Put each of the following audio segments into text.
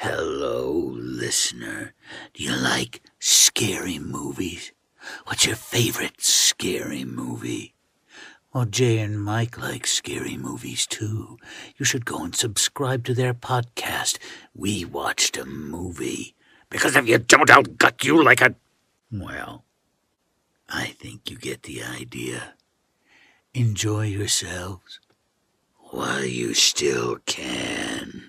Hello, listener. Do you like scary movies? What's your favorite scary movie? Well, Jay and Mike like scary movies too. You should go and subscribe to their podcast, We Watched a Movie. Because if you don't, I'll gut you like a... Well, I think you get the idea. Enjoy yourselves while you still can.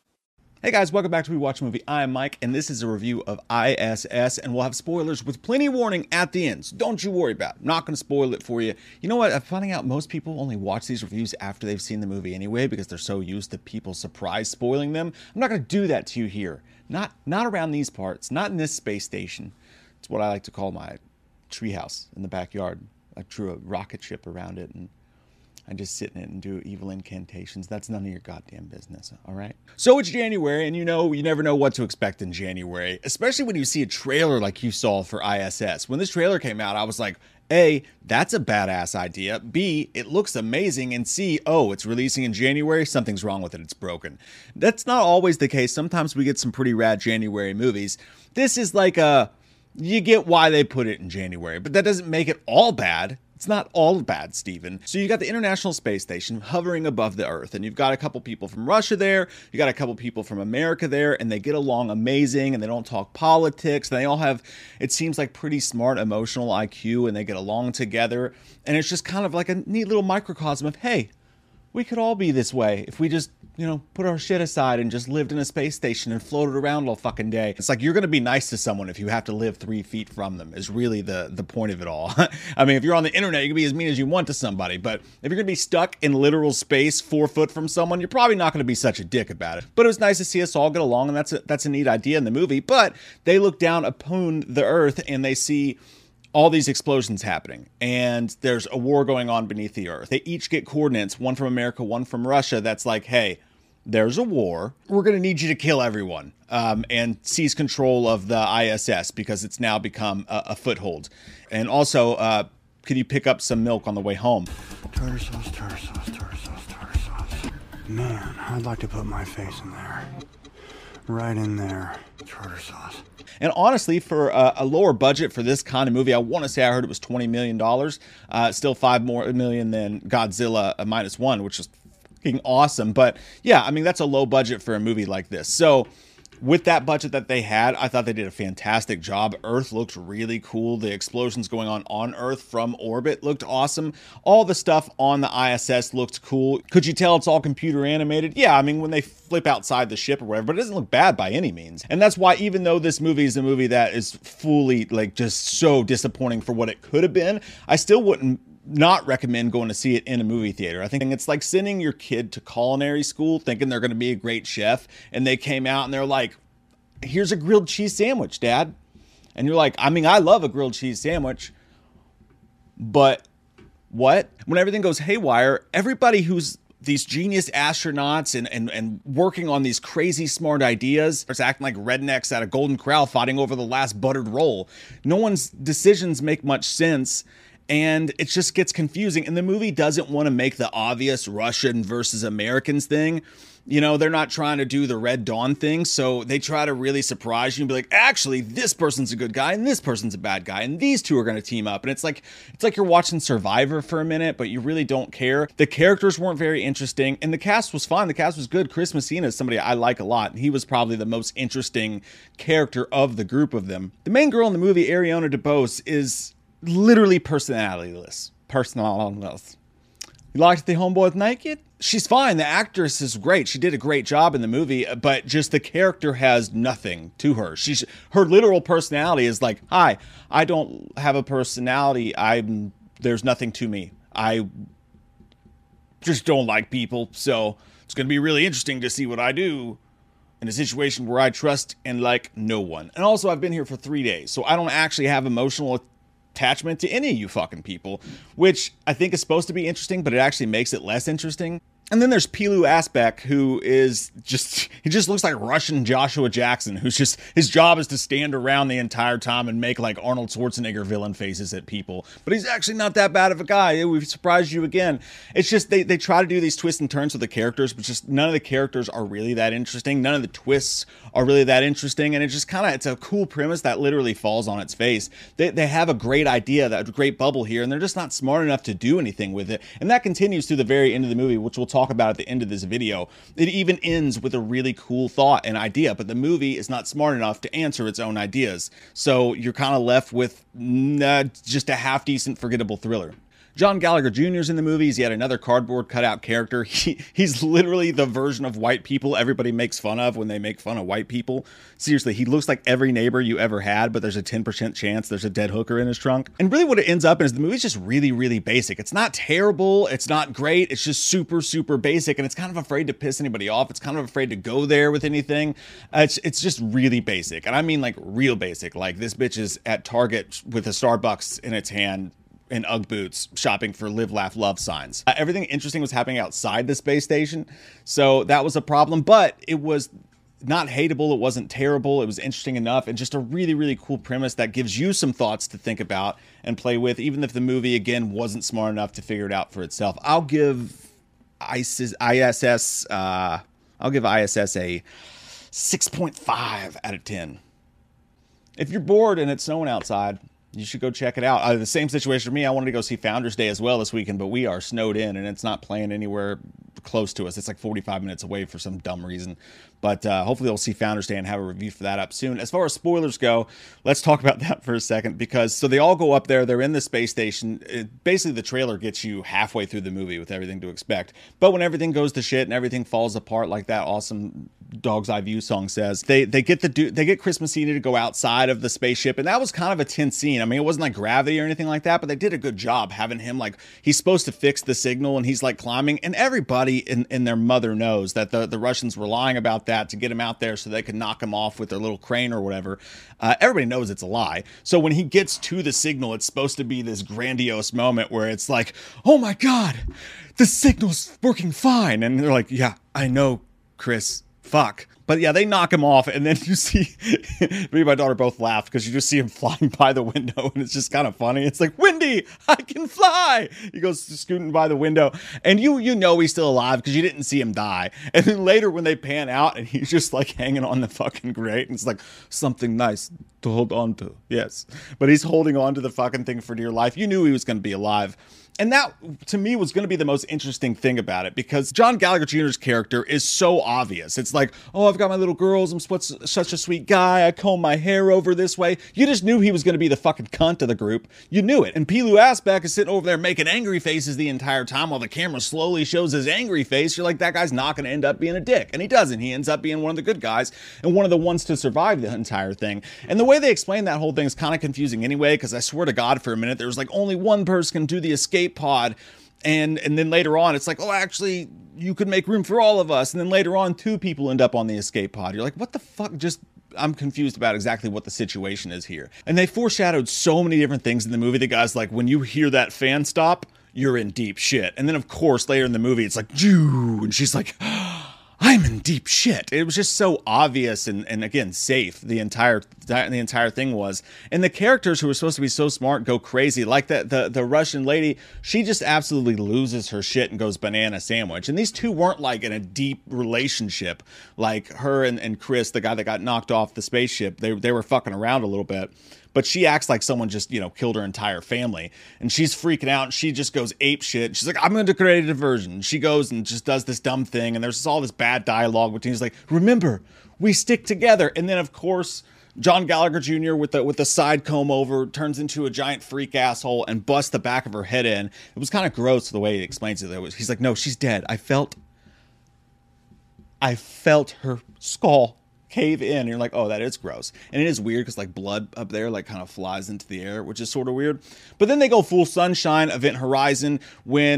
Hey guys, welcome back to We Watch a Movie. I'm Mike, and this is a review of ISS, and we'll have spoilers with plenty of warning at the end, so don't you worry about it. I'm not going to spoil it for you. You know what? I'm finding out most people only watch these reviews after they've seen the movie anyway, because they're so used to people surprise spoiling them. I'm not going to do that to you here. Not around these parts, not in this space station. It's what I like to call my treehouse in the backyard. I drew a rocket ship around it, and I just sit in it and do evil incantations. That's none of your goddamn business, all right? So it's January, and you never know what to expect in January, especially when you see a trailer like you saw for ISS. When this trailer came out, I was like, A, that's a badass idea. B, it looks amazing. And C, oh, it's releasing in January. Something's wrong with it. It's broken. That's not always the case. Sometimes we get some pretty rad January movies. This is like you get why they put it in January, but that doesn't make it all bad. It's not all bad, Steven. So you got the International Space Station hovering above the Earth, and you've got a couple people from Russia there, you got a couple people from America there, and they get along amazing, and they don't talk politics, and they all have, it seems like, pretty smart emotional IQ, and they get along together, and it's just kind of like a neat little microcosm of, hey, we could all be this way if we just, put our shit aside and just lived in a space station and floated around all fucking day. It's like you're going to be nice to someone if you have to live 3 feet from them is really the point of it all. I mean, if you're on the internet, you can be as mean as you want to somebody, but if you're going to be stuck in literal space 4 foot from someone, you're probably not going to be such a dick about it. But it was nice to see us all get along, and that's a neat idea in the movie. But they look down upon the Earth and they see all these explosions happening, and there's a war going on beneath the Earth. They each get coordinates, one from America, one from Russia, that's like, hey, there's a war. We're going to need you to kill everyone and seize control of the ISS because it's now become a foothold. And also, can you pick up some milk on the way home? Tartar sauce, tartar sauce, tartar sauce, tartar sauce. Man, I'd like to put my face in there. Right in there. Tartar sauce. And honestly, for a lower budget for this kind of movie, I want to say I heard it was $20 million. Still $5 million more than Godzilla -1, which is fucking awesome. But yeah, I mean, that's a low budget for a movie like this. So with that budget that they had, I thought they did a fantastic job. Earth looked really cool. The explosions going on Earth from orbit looked awesome. All the stuff on the ISS looked cool. Could you tell it's all computer animated? Yeah, I mean, when they flip outside the ship or whatever, but it doesn't look bad by any means. And that's why, even though this movie is a movie that is fully, just so disappointing for what it could have been, I still wouldn't not recommend going to see it in a movie theater. I think it's like sending your kid to culinary school thinking they're going to be a great chef, and they came out and they're like, here's a grilled cheese sandwich, Dad. And you're like, I mean, I love a grilled cheese sandwich, but what? When everything goes haywire, everybody who's these genius astronauts and working on these crazy smart ideas is acting like rednecks at a Golden Corral fighting over the last buttered roll. No one's decisions make much sense, and it just gets confusing. And the movie doesn't want to make the obvious Russian versus Americans thing. They're not trying to do the Red Dawn thing, so they try to really surprise you and be like, actually, this person's a good guy and this person's a bad guy, and these two are going to team up. And it's like you're watching Survivor for a minute, but you really don't care. The characters weren't very interesting, and the cast was fine. The cast was good. Chris Messina is somebody I like a lot. He was probably the most interesting character of the group of them. The main girl in the movie, Ariana DeBose, is literally personality-less. You liked the homeboy naked? She's fine. The actress is great. She did a great job in the movie, but just the character has nothing to her. Her literal personality is like, hi, I don't have a personality. There's nothing to me. I just don't like people. So it's going to be really interesting to see what I do in a situation where I trust and like no one. And also, I've been here for 3 days, so I don't actually have emotional attachment to any of you fucking people, which I think is supposed to be interesting, but it actually makes it less interesting. And then there's Pilu Asbeck, who is he just looks like Russian Joshua Jackson, who's just, his job is to stand around the entire time and make like Arnold Schwarzenegger villain faces at people. But he's actually not that bad of a guy. We've surprised you again. It's just, they try to do these twists and turns with the characters, but just none of the characters are really that interesting. None of the twists are really that interesting. And it's just kind of, it's a cool premise that literally falls on its face. They have a great idea, that great bubble here, and they're just not smart enough to do anything with it. And that continues through the very end of the movie, which we'll talk about at the end of this video. It even ends with a really cool thought and idea, but the movie is not smart enough to answer its own ideas. So you're kind of left with just a half-decent, forgettable thriller. John Gallagher Jr. is in the movie. He's yet another cardboard cutout character. He's literally the version of white people everybody makes fun of when they make fun of white people. Seriously, he looks like every neighbor you ever had, but there's a 10% chance there's a dead hooker in his trunk. And really what it ends up in is the movie's just really, really basic. It's not terrible. It's not great. It's just super, super basic. And it's kind of afraid to piss anybody off. It's kind of afraid to go there with anything. It's just really basic. And I mean like real basic. Like this bitch is at Target with a Starbucks in its hand, in Ugg boots, shopping for live, laugh, love signs. Everything interesting was happening outside the space station, so that was a problem, but it was not hateable, it wasn't terrible, it was interesting enough, and just a really, really cool premise that gives you some thoughts to think about and play with, even if the movie, again, wasn't smart enough to figure it out for itself. I'll give ISS a 6.5 out of 10. If you're bored and it's snowing outside, you should go check it out. The same situation for me. I wanted to go see Founders Day as well this weekend, but we are snowed in and it's not playing anywhere close to us. It's like 45 minutes away for some dumb reason. But hopefully we'll see Founders Day and have a review for that up soon. As far as spoilers go, let's talk about that for a second, because so they all go up there. They're in the space station. Basically, the trailer gets you halfway through the movie with everything to expect. But when everything goes to shit and everything falls apart, like that awesome Dog's Eye View song says, they get Chris Messina to go outside of the spaceship, and that was kind of a tense scene. I mean, it wasn't like Gravity or anything like that, but they did a good job having him, like, he's supposed to fix the signal and he's like climbing, and everybody in their mother knows that the Russians were lying about that to get him out there so they could knock him off with their little crane or whatever. Everybody knows it's a lie. So when he gets to the signal, it's supposed to be this grandiose moment where it's like, oh my God, the signal's working fine. And they're like, yeah, I know, Chris, fuck. But yeah, they knock him off, and then you see, me and my daughter both laughed because you just see him flying by the window, and it's just kind of funny. It's like, Wendy, I can fly. He goes scooting by the window, and you know he's still alive because you didn't see him die. And then later when they pan out, and he's just like hanging on the fucking grate, and it's like, something nice to hold on to. Yes. But he's holding on to the fucking thing for dear life. You knew he was going to be alive. And that, to me, was going to be the most interesting thing about it, because John Gallagher Jr.'s character is so obvious. It's like, oh, I've got my little girls. I'm such a sweet guy. I comb my hair over this way. You just knew he was going to be the fucking cunt of the group. You knew it. And Pilu Asbeck is sitting over there making angry faces the entire time while the camera slowly shows his angry face. You're like, that guy's not going to end up being a dick. And he doesn't. He ends up being one of the good guys and one of the ones to survive the entire thing. And the way they explain that whole thing is kind of confusing anyway, because I swear to God, for a minute, there was like only one person can do the escape pod, and then later on it's like, oh, actually you could make room for all of us, and then later on 2 people end up on the escape pod. You're like, what the fuck? I'm confused about exactly what the situation is here. And they foreshadowed so many different things in the movie. The guy's like, when you hear that fan stop, you're in deep shit. And then of course later in the movie it's like, Jew, and she's like, I'm in deep shit. It was just so obvious and again, safe. The entire thing was. And the characters who were supposed to be so smart go crazy. Like the Russian lady, she just absolutely loses her shit and goes banana sandwich. And these two weren't like in a deep relationship. Like her and Chris, the guy that got knocked off the spaceship, they were fucking around a little bit. But she acts like someone just, killed her entire family. And she's freaking out. And she just goes ape shit. She's like, I'm going to create a diversion. She goes and just does this dumb thing. And there's all this bad dialogue between. He's like, remember, we stick together. And then, of course, John Gallagher Jr. with the side comb over turns into a giant freak asshole and busts the back of her head in. It was kind of gross the way he explains it. He's like, no, she's dead. I felt her skull cave in, and you're like, oh, that is gross. And it is weird because like blood up there like kind of flies into the air, which is sort of weird. But then they go full Sunshine Event Horizon when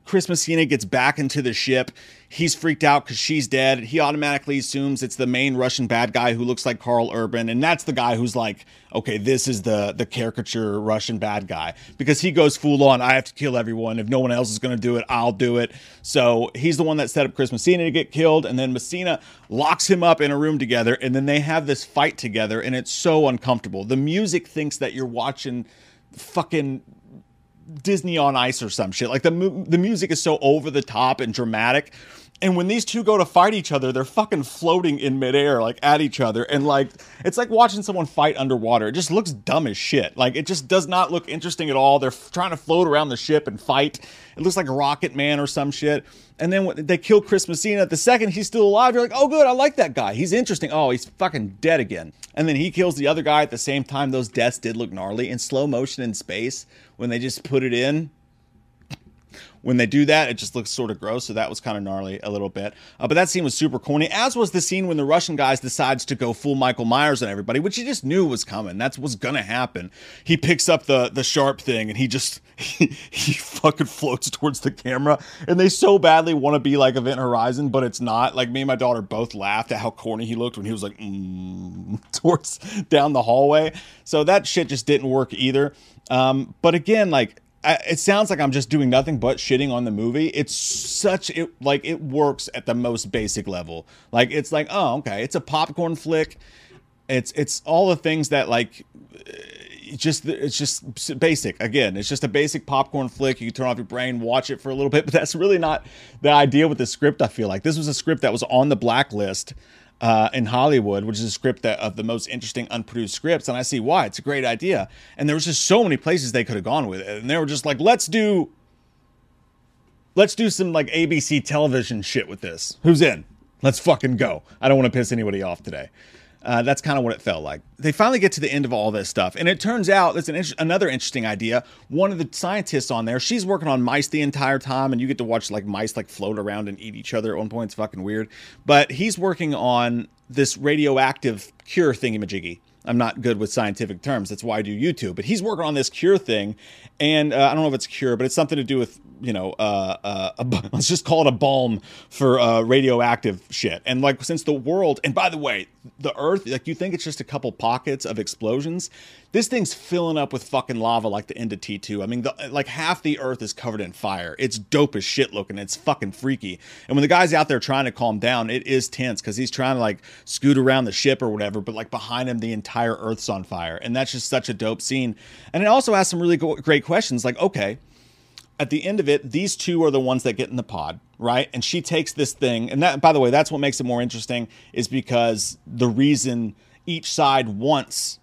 Chris Messina gets back into the ship, he's freaked out because she's dead. He automatically assumes it's the main Russian bad guy who looks like Karl Urban. And that's the guy who's like, okay, this is the caricature Russian bad guy. Because he goes full on, I have to kill everyone. If no one else is going to do it, I'll do it. So he's the one that set up Chris Messina to get killed. And then Messina locks him up in a room together. And then they have this fight together. And it's so uncomfortable. The music thinks that you're watching fucking Disney on Ice or some shit. Like the music is so over the top and dramatic. And when these two go to fight each other, they're fucking floating in midair, like at each other. And like, it's like watching someone fight underwater. It just looks dumb as shit. Like it just does not look interesting at all. They're trying to float around the ship and fight. It looks like Rocket Man or some shit. And then when they kill Chris Messina, the second he's still alive, you're like, oh good, I like that guy. He's interesting. Oh, he's fucking dead again. And then he kills the other guy at the same time. Those deaths did look gnarly in slow motion in space when they just put it in. When they do that, it just looks sort of gross. So that was kind of gnarly a little bit. But that scene was super corny, as was the scene when the Russian guys decides to go full Michael Myers on everybody, which he just knew was coming. That's what's going to happen. He picks up the sharp thing and he fucking floats towards the camera. And they so badly want to be like Event Horizon, but it's not. Like me and my daughter both laughed at how corny he looked when he was like, towards down the hallway. So that shit just didn't work either. But again, like, it sounds like I'm just doing nothing but shitting on the movie. It works at the most basic level. Like, it's like, oh, okay, it's a popcorn flick. It's all the things that like, it's just basic. Again, it's just a basic popcorn flick. You can turn off your brain, watch it for a little bit, but that's really not the idea with the script. I feel like this was a script that was on the blacklist in Hollywood, which is a script of the most interesting unproduced scripts, and I see why. It's a great idea, and there was just so many places they could have gone with it, and they were just like, let's do some like ABC television shit with this. Who's in? Let's fucking go. I don't want to piss anybody off today. That's kind of what it felt like. They finally get to the end of all this stuff, and it turns out there's another interesting idea. One of the scientists on there, she's working on mice the entire time, and you get to watch like mice like float around and eat each other at one point. It's fucking weird. But he's working on this radioactive cure thingamajiggy. I'm not good with scientific terms. That's why I do YouTube. But he's working on this cure thing, and I don't know if it's a cure, but it's something to do with, let's just call it a balm for radioactive shit. And like, since the world, and by the way, the Earth, like you think it's just a couple pockets of explosions. This thing's filling up with fucking lava like the end of T2. I mean, like half the Earth is covered in fire. It's dope as shit looking. It's fucking freaky. And when the guy's out there trying to calm down, it is tense because he's trying to like scoot around the ship or whatever, but like behind him, the entire Earth's on fire. And that's just such a dope scene. And it also asks some really great questions like, okay, at the end of it, these two are the ones that get in the pod, right? And she takes this thing, and that, by the way, that's what makes it more interesting, is because the reason each side wants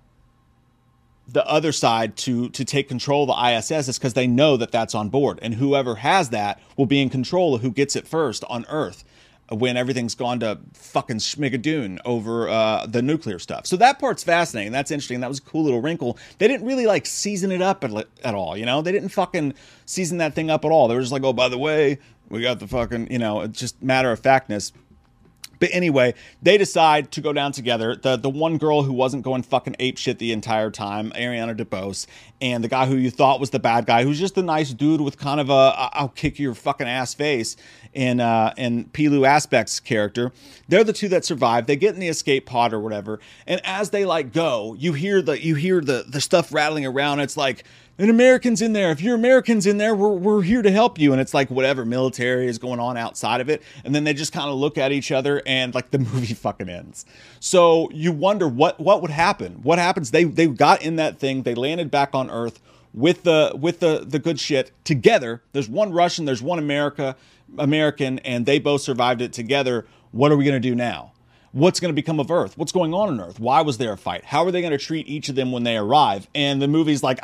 the other side to take control of the ISS is because they know that that's on board, and whoever has that will be in control of who gets it first on Earth when everything's gone to fucking schmigadoon over the nuclear stuff. So that part's fascinating. That's interesting. That was a cool little wrinkle. They didn't really like season it up at all, you know? They didn't fucking season that thing up at all. They were just like, oh, by the way, we got the fucking, it's just matter of factness. But anyway, they decide to go down together. The one girl who wasn't going fucking apeshit the entire time, Ariana DeBose, and the guy who you thought was the bad guy, who's just a nice dude with kind of a I'll kick your fucking ass face in Pilu Aspect's character. They're the two that survive. They get in the escape pod or whatever, and as they like go, you hear the stuff rattling around. It's like, an American's in there. If you're Americans in there, we're here to help you. And it's like whatever military is going on outside of it. And then they just kind of look at each other and like the movie fucking ends. So you wonder what would happen. What happens? They got in that thing. They landed back on Earth with the good shit together. There's one Russian, there's one American, and they both survived it together. What are we going to do now? What's going to become of Earth? What's going on Earth? Why was there a fight? How are they going to treat each of them when they arrive? And the movie's like,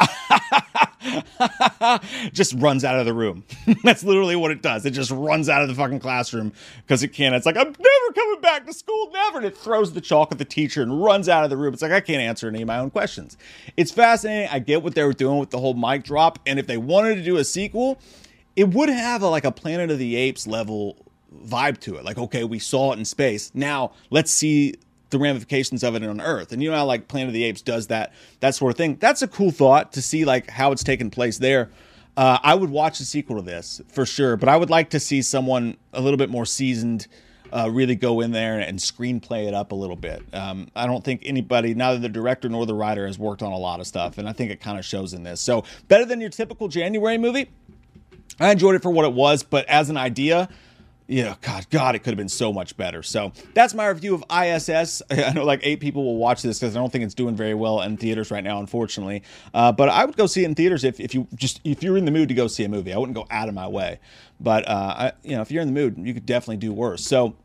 just runs out of the room. That's literally what it does. It just runs out of the fucking classroom because it can. It's like, I'm never coming back to school, never. And it throws the chalk at the teacher and runs out of the room. It's like, I can't answer any of my own questions. It's fascinating. I get what they were doing with the whole mic drop. And if they wanted to do a sequel, it would have a Planet of the Apes level vibe to it. Like, okay, we saw it in space. Now let's see the ramifications of it on Earth. And you know how like Planet of the Apes does that sort of thing. That's a cool thought to see like how it's taken place there. I would watch the sequel to this for sure, but I would like to see someone a little bit more seasoned really go in there and screenplay it up a little bit. I don't think anybody, neither the director nor the writer, has worked on a lot of stuff, and I think it kind of shows in this. So better than your typical January movie. I enjoyed it for what it was, but as an idea, yeah, God, it could have been so much better. So that's my review of ISS. I know like 8 people will watch this because I don't think it's doing very well in theaters right now, unfortunately. But I would go see it in theaters if you're in the mood to go see a movie. I wouldn't go out of my way. But if you're in the mood, you could definitely do worse. So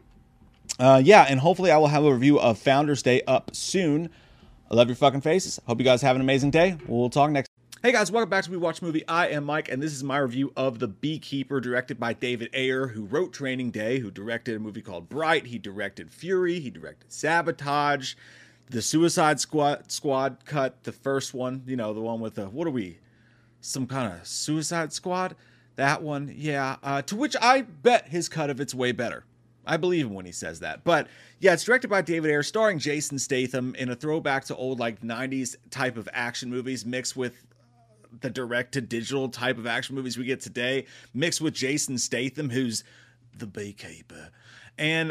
yeah, and hopefully I will have a review of Founders Day up soon. I love your fucking faces. Hope you guys have an amazing day. We'll talk next. Hey guys, welcome back to We Watch Movie. I am Mike, and this is my review of The Beekeeper, directed by David Ayer, who wrote Training Day, who directed a movie called Bright. He directed Fury. He directed Sabotage, the Suicide Squad cut, the first one, the one with some kind of Suicide Squad? That one, yeah. To which I bet his cut of it's way better. I believe him when he says that. But yeah, it's directed by David Ayer, starring Jason Statham in a throwback to old 90s type of action movies mixed with the direct-to-digital type of action movies we get today, mixed with Jason Statham, who's the beekeeper. And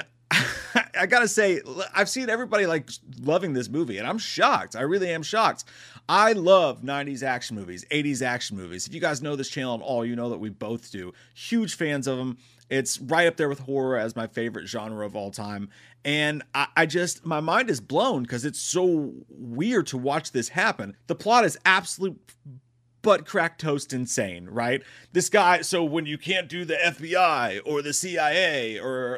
I gotta say, I've seen everybody loving this movie, and I'm shocked. I really am shocked. I love 90s action movies, 80s action movies. If you guys know this channel at all, you know that we both do. Huge fans of them. It's right up there with horror as my favorite genre of all time. And my mind is blown because it's so weird to watch this happen. The plot is absolute butt crack toast insane, right? This guy, so when you can't do the FBI or the CIA or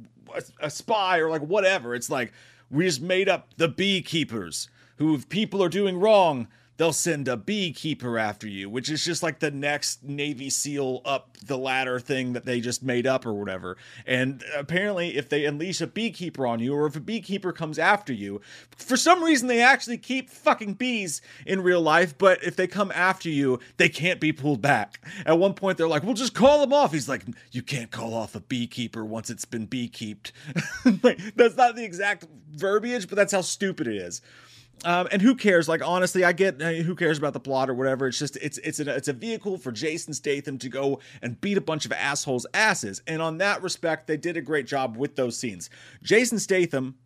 a spy or whatever, it's we just made up the beekeepers who, if people are doing wrong, they'll send a beekeeper after you, which is just the next Navy SEAL up the ladder thing that they just made up or whatever. And apparently if they unleash a beekeeper on you, or if a beekeeper comes after you, for some reason they actually keep fucking bees in real life, but if they come after you, they can't be pulled back. At one point they're like, we'll just call them off. He's like, you can't call off a beekeeper once it's been beekeeped. That's not the exact verbiage, but that's how stupid it is. And who cares? Honestly, I get who cares about the plot or whatever. It's just it's a vehicle for Jason Statham to go and beat a bunch of assholes' asses. And on that respect, they did a great job with those scenes. Jason Statham,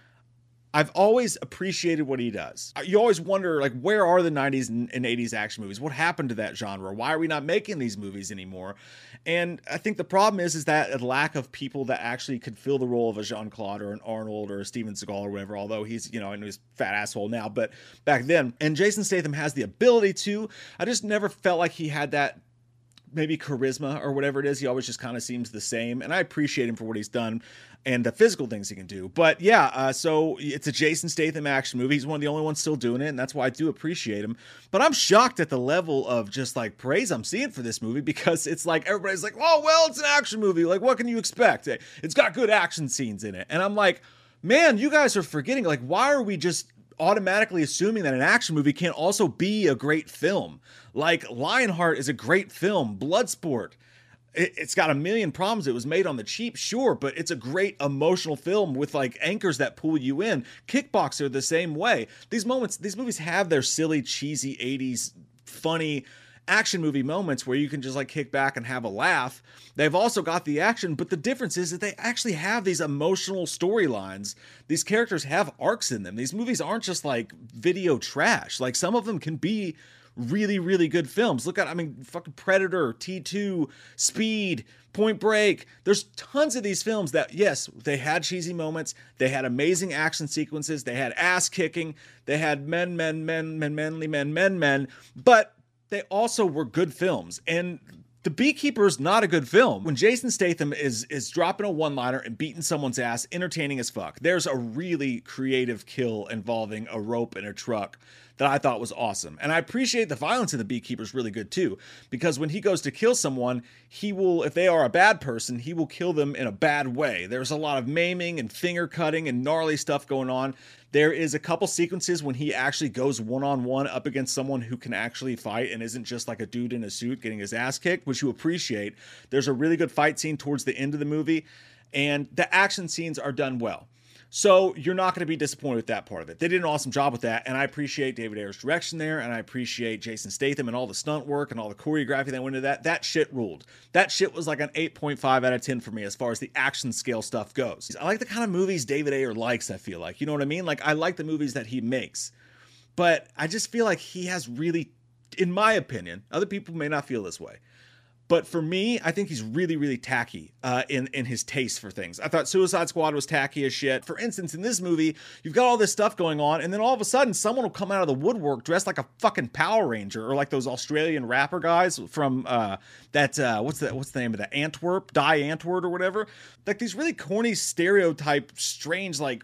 I've always appreciated what he does. You always wonder, where are the 90s and 80s action movies? What happened to that genre? Why are we not making these movies anymore? And I think the problem is that a lack of people that actually could fill the role of a Jean-Claude or an Arnold or a Steven Seagal or whatever, although he's, he's a fat asshole now, but back then. And Jason Statham has the ability to. I just never felt like he had that maybe charisma or whatever it is. He always just kind of seems the same, and I appreciate him for what he's done and the physical things he can do. But yeah, so it's a Jason Statham action movie. He's one of the only ones still doing it, and that's why I do appreciate him. But I'm shocked at the level of just praise I'm seeing for this movie, because it's everybody's like, oh, well, it's an action movie. What can you expect? It's got good action scenes in it. And I'm like, man, you guys are forgetting, why are we just automatically assuming that an action movie can also be a great film? Lionheart is a great film. Bloodsport, it's got a million problems. It was made on the cheap, sure, but it's a great emotional film with anchors that pull you in. Kickboxer the same way. These movies have their silly, cheesy 80s funny action movie moments where you can just kick back and have a laugh. They've also got the action, but the difference is that they actually have these emotional storylines. These characters have arcs in them. These movies aren't just video trash. Some of them can be really, really good films. Look at, fucking Predator, T2, Speed, Point Break. There's tons of these films that, yes, they had cheesy moments. They had amazing action sequences. They had ass kicking. They had men, but they also were good films. And The Beekeeper is not a good film. When Jason Statham is dropping a one-liner and beating someone's ass, entertaining as fuck. There's a really creative kill involving a rope and a truck that I thought was awesome. And I appreciate the violence in The Beekeeper is really good too, because when he goes to kill someone, he will, if they are a bad person, he will kill them in a bad way. There's a lot of maiming and finger cutting and gnarly stuff going on. There is a couple sequences when he actually goes one-on-one up against someone who can actually fight and isn't just a dude in a suit getting his ass kicked, which you appreciate. There's a really good fight scene towards the end of the movie, and the action scenes are done well. So you're not going to be disappointed with that part of it. They did an awesome job with that, and I appreciate David Ayer's direction there, and I appreciate Jason Statham and all the stunt work and all the choreography that went into that. That shit ruled. That shit was like an 8.5 out of 10 for me as far as the action scale stuff goes. I like the kind of movies David Ayer likes, I feel like. You know what I mean? Like, I like the movies that he makes. But I just feel like he has really, in my opinion, other people may not feel this way, but for me, I think he's really, really tacky in his taste for things. I thought Suicide Squad was tacky as shit. For instance, in this movie, you've got all this stuff going on, and then all of a sudden, someone will come out of the woodwork dressed like a fucking Power Ranger, or like those Australian rapper guys from what's the name of that? Antwerp, Die Antwoord or whatever. Like these really corny stereotype, strange, like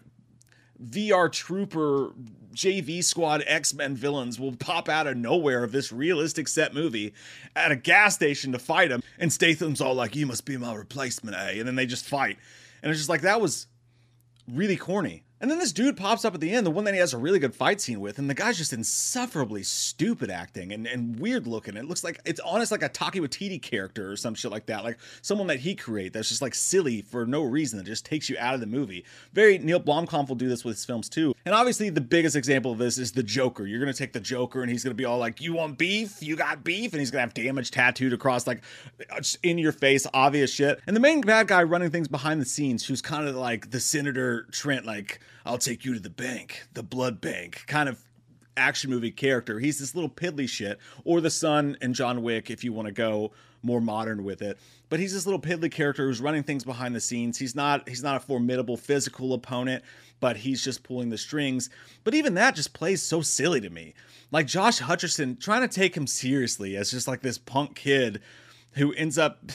VR Trooper, JV Squad, X-Men villains will pop out of nowhere of this realistic set movie at a gas station to fight him. And Statham's all like, "You must be my replacement, eh?" And then they just fight. And it's just like, that was really corny. And then this dude pops up at the end, the one that he has a really good fight scene with, and the guy's just insufferably stupid acting and weird looking. It looks like, it's honest like a Taika Waititi character or some shit like that. Like someone that he created that's just like silly for no reason, that just takes you out of the movie. Neil Blomkamp will do this with his films too. And obviously the biggest example of this is the Joker. You're going to take the Joker and he's going to be all like, "You want beef? You got beef?" And he's going to have damage tattooed across, like, in your face, obvious shit. And the main bad guy running things behind the scenes, who's kind of like the Senator Trent, like, "I'll take you to the bank, the blood bank," kind of action movie character. He's this little piddly shit. Or the son in John Wick, if you want to go more modern with it. But he's this little piddly character who's running things behind the scenes. He's not a formidable physical opponent, but he's just pulling the strings. But even that just plays so silly to me. Like Josh Hutcherson trying to take him seriously as just like this punk kid who ends up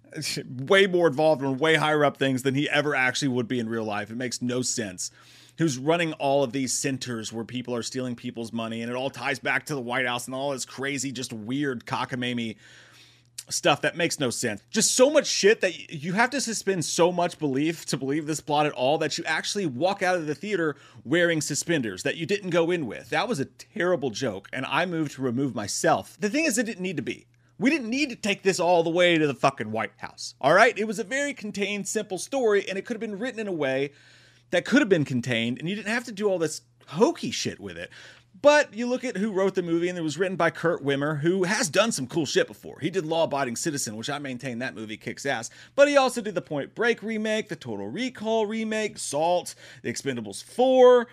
way more involved in way higher up things than he ever actually would be in real life. It makes no sense. Who's running all of these centers where people are stealing people's money, and it all ties back to the White House and all this crazy, just weird cockamamie stuff that makes no sense. Just so much shit that you have to suspend so much belief to believe this plot at all that you actually walk out of the theater wearing suspenders that you didn't go in with. That was a terrible joke, and I moved to remove myself. The thing is, it didn't need to be. We didn't need to take this all the way to the fucking White House. All right? It was a very contained, simple story, and it could have been written in a way that could have been contained, and you didn't have to do all this hokey shit with it. But you look at who wrote the movie, and it was written by Kurt Wimmer, who has done some cool shit before. He did Law Abiding Citizen, which I maintain that movie kicks ass. But he also did the Point Break remake, the Total Recall remake, Salt, The Expendables 4.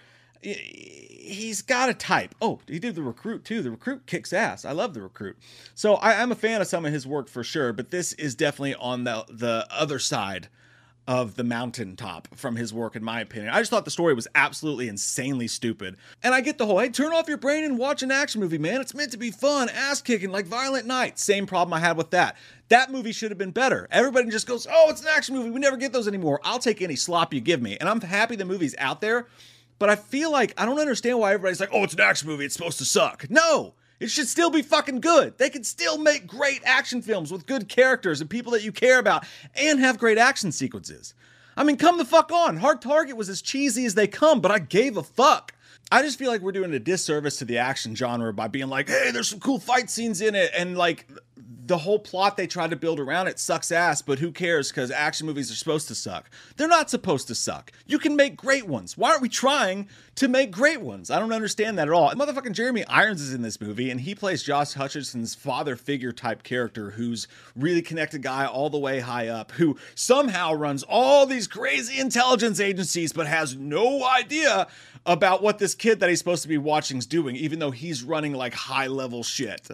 He's got a type. Oh, he did The Recruit too. The Recruit kicks ass. I love The Recruit. So I'm a fan of some of his work for sure, but this is definitely on the other side of the mountaintop from his work, in my opinion. I just thought the story was absolutely insanely stupid. And I get the whole, hey, turn off your brain and watch an action movie, man. It's meant to be fun, ass-kicking, like Violent Night. Same problem I had with that. That movie should have been better. Everybody just goes, oh, it's an action movie. We never get those anymore. I'll take any slop you give me. And I'm happy the movie's out there, but I feel like I don't understand why everybody's like, oh, it's an action movie. It's supposed to suck. No! It should still be fucking good. They can still make great action films with good characters and people that you care about and have great action sequences. I mean, come the fuck on. Hard Target was as cheesy as they come, but I gave a fuck. I just feel like we're doing a disservice to the action genre by being like, hey, there's some cool fight scenes in it. And like the whole plot they tried to build around it sucks ass, but who cares? Because action movies are supposed to suck. They're not supposed to suck. You can make great ones. Why aren't we trying to make great ones? I don't understand that at all. Motherfucking Jeremy Irons is in this movie, and he plays Josh Hutcherson's father figure type character who's really connected guy all the way high up, who somehow runs all these crazy intelligence agencies, but has no idea about what this kid that he's supposed to be watching is doing, even though he's running like high level shit.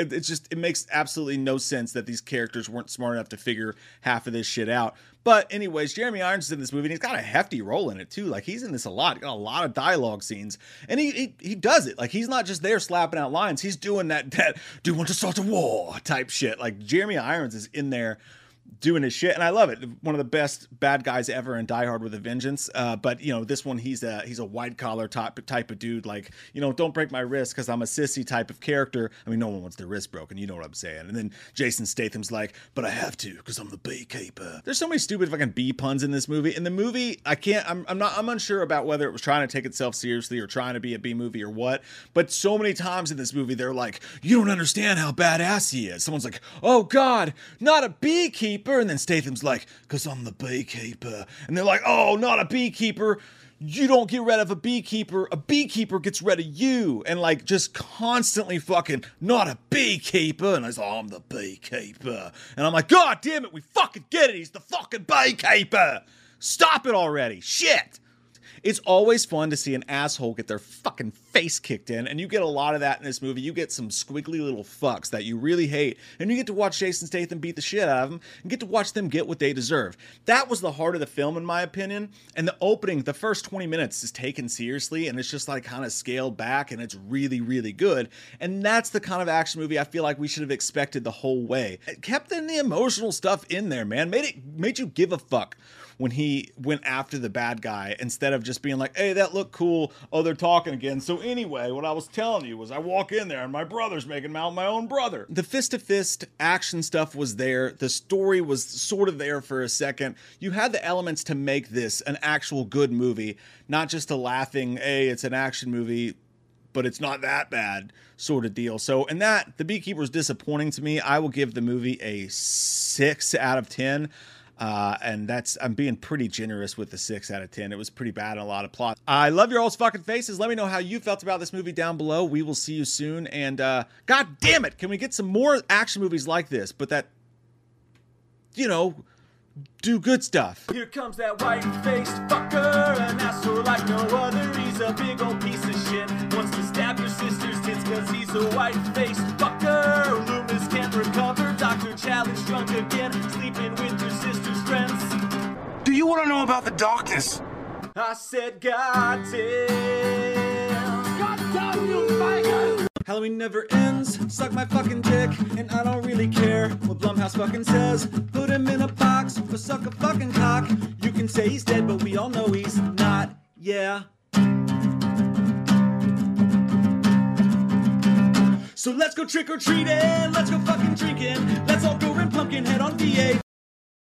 It makes absolutely no sense that these characters weren't smart enough to figure half of this shit out. But anyways, Jeremy Irons is in this movie, and he's got a hefty role in it too. Like, he's in this a lot. He's got a lot of dialogue scenes, and he does it. Like, he's not just there slapping out lines. He's doing that do you want to start a war type shit. Like, Jeremy Irons is in there doing his shit, and I love it. One of the best bad guys ever in Die Hard with a Vengeance. But you know, this one, he's a white collar type of dude. Like, you know, don't break my wrist because I'm a sissy type of character. I mean, no one wants their wrist broken. You know what I'm saying? And then Jason Statham's like, but I have to because I'm the beekeeper. There's so many stupid fucking bee puns in this movie. In the movie, I'm unsure about whether it was trying to take itself seriously or trying to be a B movie or what. But so many times in this movie, they're like, you don't understand how badass he is. Someone's like, oh God, not a beekeeper. And then Statham's like, because I'm the beekeeper. And they're like, oh, not a beekeeper. you don't get rid of a beekeeper gets rid of you. And like just constantly fucking, not a beekeeper. And I say, oh, I'm the beekeeper. And I'm like, God damn it, we fucking get it. He's the fucking beekeeper. Stop it already. Shit. It's always fun to see an asshole get their fucking face kicked in, and you get a lot of that in this movie. You get some squiggly little fucks that you really hate, and you get to watch Jason Statham beat the shit out of them, and get to watch them get what they deserve. That was the heart of the film, in my opinion, and the opening, the first 20 minutes is taken seriously, and it's just like kind of scaled back, and it's really, really good, and that's the kind of action movie I feel like we should have expected the whole way. It kept in the emotional stuff in there, man. Made you give a fuck when he went after the bad guy, instead of just being like, hey, that looked cool. Oh, they're talking again. So anyway, what I was telling you was I walk in there and my brother's making out my own brother. The fist-to-fist action stuff was there. The story was sort of there for a second. You had the elements to make this an actual good movie, not just a laughing, hey, it's an action movie, but it's not that bad sort of deal. So in that, The Beekeeper is disappointing to me. I will give the movie a 6 out of 10. And I'm being pretty generous with the 6 out of 10. It was pretty bad in a lot of plot. I love your all's fucking faces. Let me know how you felt about this movie down below. We will see you soon. And God damn it, can we get some more action movies like this? But that, you know, do good stuff. Here comes that white-faced fucker, an asshole like no other. He's a big old piece of shit. Wants to stab your sister's tits cause he's a white-faced fucker. Loomis can't recover. Dr. Challenge drunk again, sleeping with your sister's friends. Do you want to know about the darkness? I said, God damn. God damn you, faggot! Halloween never ends, suck my fucking dick, and I don't really care what Blumhouse fucking says. Put him in a box, or suck a fucking cock. You can say he's dead, but we all know he's not, yeah. So let's go trick-or-treating, let's go fucking drinking, let's all go rent Pumpkinhead on VA.